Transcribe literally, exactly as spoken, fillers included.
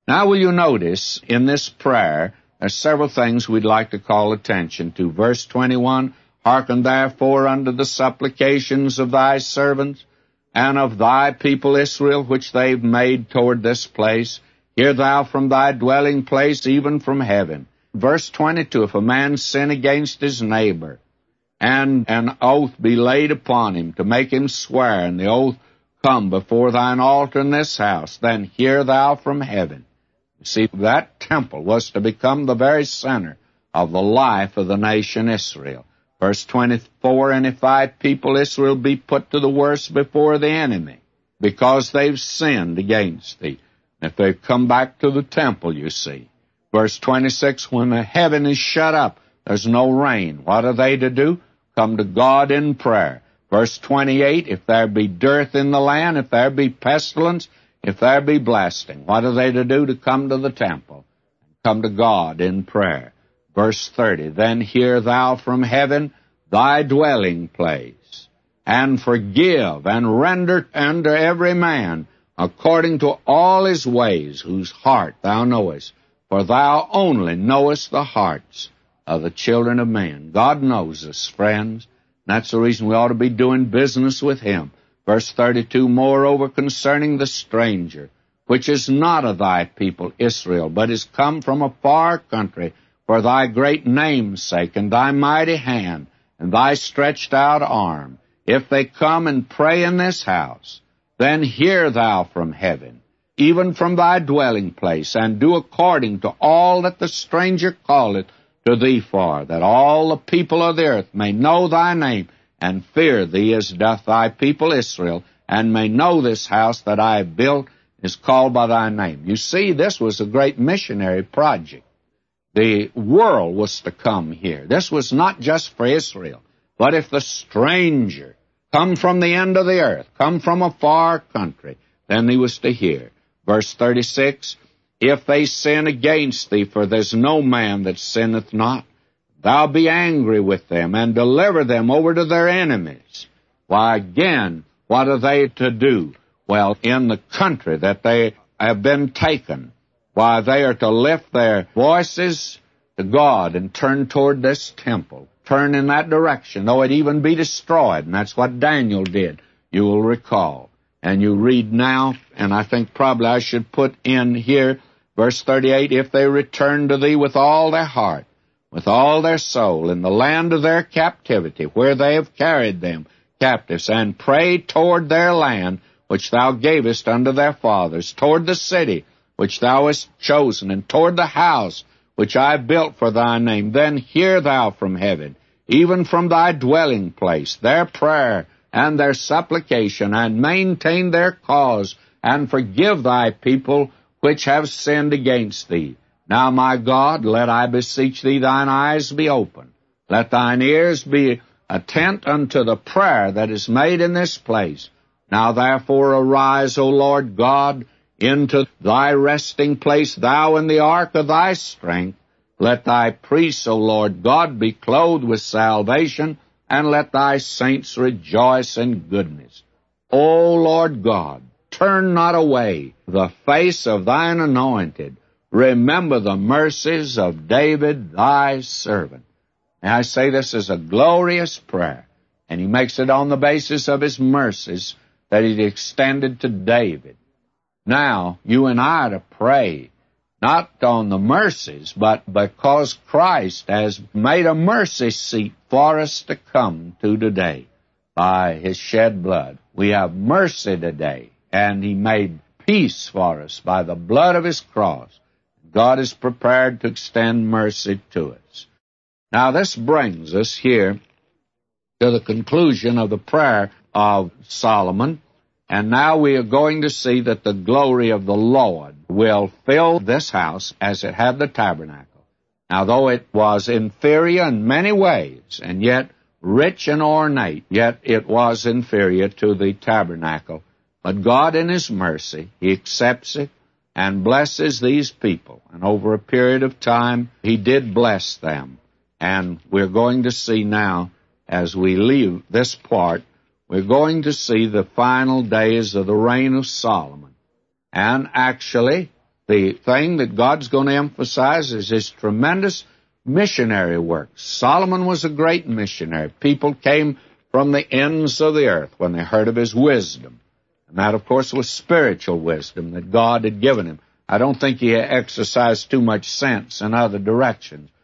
Now will you notice in this prayer, there's several things we'd like to call attention to. Verse twenty-one, hearken therefore unto the supplications of thy servants and of thy people Israel, which they've made toward this place. Hear thou from thy dwelling place, even from heaven. Verse twenty-two, if a man sin against his neighbor, and an oath be laid upon him to make him swear, and the oath come before thine altar in this house, then hear thou from heaven. You see, that temple was to become the very center of the life of the nation Israel. Verse twenty-four, and if thy people Israel be put to the worse before the enemy, because they've sinned against thee. If they've come back to the temple, you see. Verse twenty-six, when the heaven is shut up, there's no rain. What are they to do? Come to God in prayer. Verse twenty-eight, if there be dearth in the land, if there be pestilence, if there be blasting, what are they to do? To come to the temple, come to God in prayer. Verse thirty, then hear thou from heaven thy dwelling place, and forgive and render unto every man according to all his ways, whose heart thou knowest. For thou only knowest the hearts of the children of men. God knows us, friends. That's the reason we ought to be doing business with Him. Verse thirty-two, moreover concerning the stranger, which is not of thy people Israel, but is come from a far country, for thy great name's sake, and thy mighty hand, and thy stretched out arm, if they come and pray in this house, then hear thou from heaven, even from thy dwelling place, and do according to all that the stranger calleth to thee for, that all the people of the earth may know thy name, and fear thee as doth thy people Israel, and may know this house that I have built is called by thy name. You see, this was a great missionary project. The world was to come here. This was not just for Israel, but if the stranger come from the end of the earth, come from a far country, then he was to hear. Verse thirty-six, if they sin against thee, for there's no man that sinneth not, thou be angry with them, and deliver them over to their enemies. Why, again, what are they to do? Well, in the country that they have been taken, why, they are to lift their voices to God and turn toward this temple. Turn in that direction, though it even be destroyed. And that's what Daniel did, you will recall. And you read now, and I think probably I should put in here, verse thirty-eight, if they return to thee with all their heart, with all their soul, in the land of their captivity, where they have carried them captives, and pray toward their land, which thou gavest unto their fathers, toward the city which thou hast chosen, and toward the house which I have built for thy name, then hear thou from heaven, even from thy dwelling place, their prayer and their supplication, and maintain their cause, and forgive thy people which have sinned against thee. Now, my God, let I beseech thee, thine eyes be open. Let thine ears be attent unto the prayer that is made in this place. Now, therefore, arise, O Lord God, into thy resting place, thou in the ark of thy strength. Let thy priests, O Lord God, be clothed with salvation, and let thy saints rejoice in goodness. O Lord God, turn not away the face of thine anointed. Remember the mercies of David thy servant. And I say this is a glorious prayer, and he makes it on the basis of his mercies that he extended to David. Now, you and I are to pray, not on the mercies, but because Christ has made a mercy seat for us to come to today by his shed blood. We have mercy today, and he made peace for us by the blood of his cross. God is prepared to extend mercy to us. Now, this brings us here to the conclusion of the prayer of Solomon. And now we are going to see that the glory of the Lord will fill this house as it had the tabernacle. Now, though it was inferior in many ways, and yet rich and ornate, yet it was inferior to the tabernacle. But God, in his mercy, he accepts it and blesses these people. And over a period of time, he did bless them. And we're going to see now, as we leave this part, we're going to see the final days of the reign of Solomon. And actually, The thing that God's going to emphasize is his tremendous missionary work. Solomon was a great missionary. People came from the ends of the earth when they heard of his wisdom. And that, of course, was spiritual wisdom that God had given him. I don't think he exercised too much sense in other directions.